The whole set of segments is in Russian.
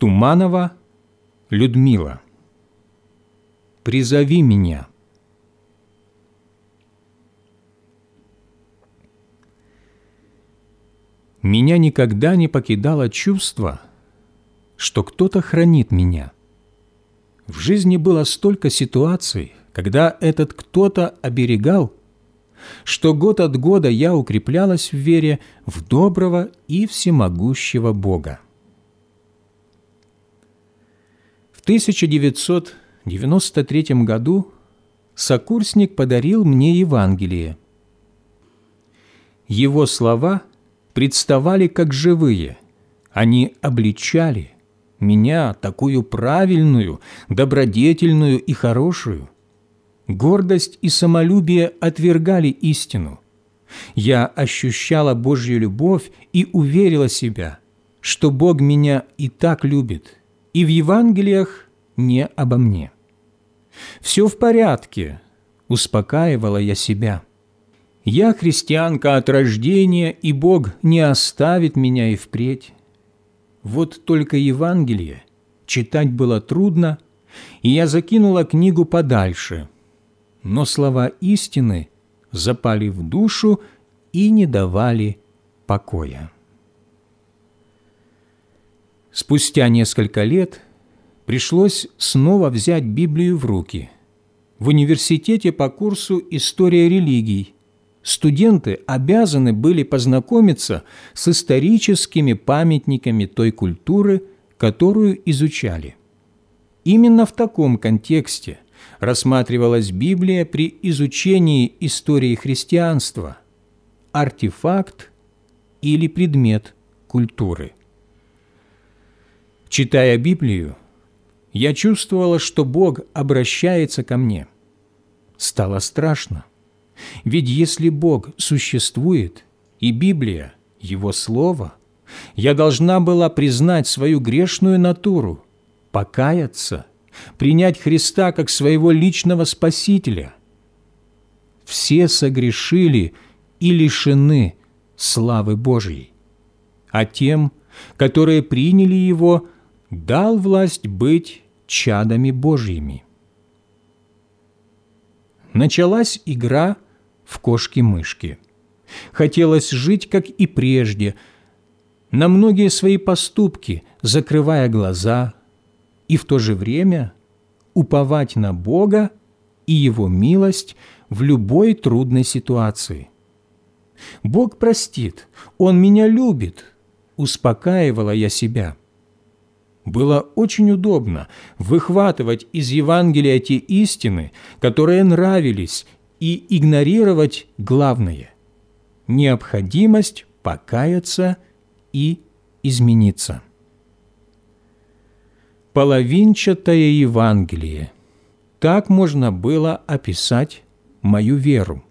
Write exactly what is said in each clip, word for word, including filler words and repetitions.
Туманова Людмила. Призови меня. Меня никогда не покидало чувство, что кто-то хранит меня. В жизни было столько ситуаций, когда этот кто-то оберегал, что год от года я укреплялась в вере в доброго и всемогущего Бога. В тысяча девятьсот девяносто третьем году сокурсник подарил мне Евангелие. Его слова представали как живые, они обличали меня, такую правильную, добродетельную и хорошую. Гордость и самолюбие отвергали истину. Я ощущала Божью любовь и уверила себя, что Бог меня и так любит, и в Евангелиях не обо мне. «Все в порядке», – успокаивала я себя. «Я христианка от рождения, и Бог не оставит меня и впредь». Вот только Евангелие читать было трудно, и я закинула книгу подальше, но слова истины запали в душу и не давали покоя. Спустя несколько лет пришлось снова взять Библию в руки. В университете по курсу «История религий» студенты обязаны были познакомиться с историческими памятниками той культуры, которую изучали. Именно в таком контексте рассматривалась Библия при изучении истории христианства – артефакт или предмет культуры. Читая Библию, я чувствовала, что Бог обращается ко мне. Стало страшно. Ведь если Бог существует, и Библия – Его Слово, я должна была признать свою грешную натуру, покаяться, принять Христа как своего личного Спасителя. Все согрешили и лишены славы Божьей, а тем, которые приняли Его, дал власть быть чадами Божьими. Началась игра в кошки-мышки. Хотелось жить, как и прежде, на многие свои поступки, закрывая глаза, и в то же время уповать на Бога и Его милость в любой трудной ситуации. «Бог простит, Он меня любит», – успокаивала я себя. Было очень удобно выхватывать из Евангелия те истины, которые нравились, и игнорировать главное – необходимость покаяться и измениться. Половинчатое Евангелие – так можно было описать мою веру.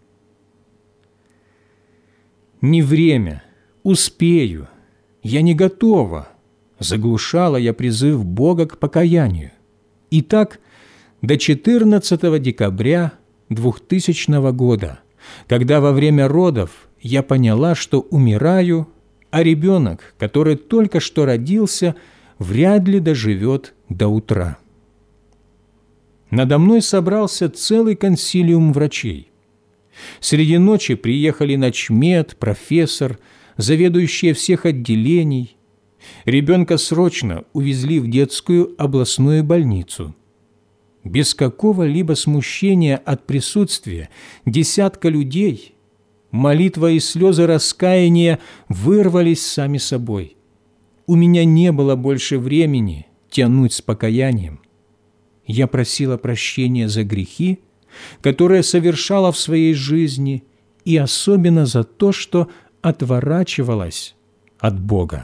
«Не время, успею, я не готова», заглушала я призыв Бога к покаянию. И так до четырнадцатого декабря двухтысячного года, когда во время родов я поняла, что умираю, а ребенок, который только что родился, вряд ли доживет до утра. Надо мной собрался целый консилиум врачей. Среди ночи приехали начмед, профессор, заведующие всех отделений. Ребенка срочно увезли в детскую областную больницу. Без какого-либо смущения от присутствия десятка людей молитва и слезы раскаяния вырвались сами собой. У меня не было больше времени тянуть с покаянием. Я просила прощения за грехи, которые совершала в своей жизни, и особенно за то, что отворачивалась от Бога.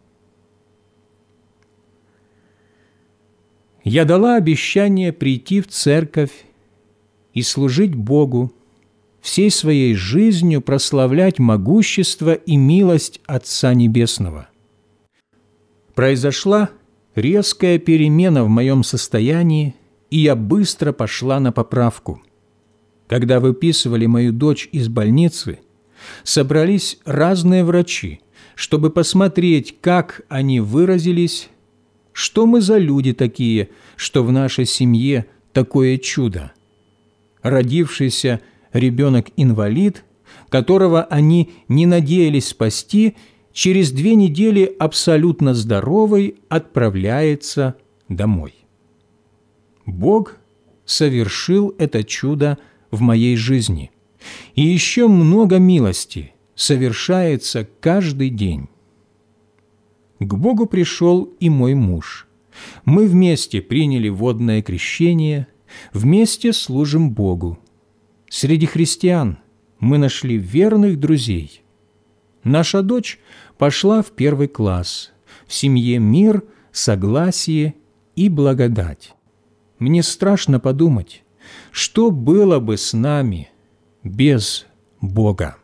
Я дала обещание прийти в церковь и служить Богу, всей своей жизнью прославлять могущество и милость Отца Небесного. Произошла резкая перемена в моем состоянии, и я быстро пошла на поправку. Когда выписывали мою дочь из больницы, собрались разные врачи, чтобы посмотреть, как они выразились, что мы за люди такие, что в нашей семье такое чудо? Родившийся ребенок-инвалид, которого они не надеялись спасти, через две недели абсолютно здоровый отправляется домой. Бог совершил это чудо в моей жизни. И еще много милости совершается каждый день. К Богу пришел и мой муж. Мы вместе приняли водное крещение, вместе служим Богу. Среди христиан мы нашли верных друзей. Наша дочь пошла в первый класс. В семье мир, согласие и благодать. Мне страшно подумать, что было бы с нами без Бога.